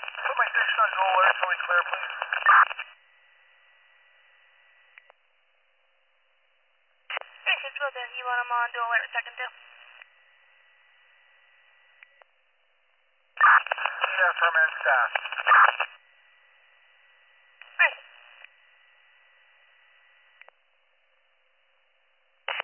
Put my station on dual alert until we clear, please. Hey, Central, you want them on dual alert second two? Yeah, affirmative staff.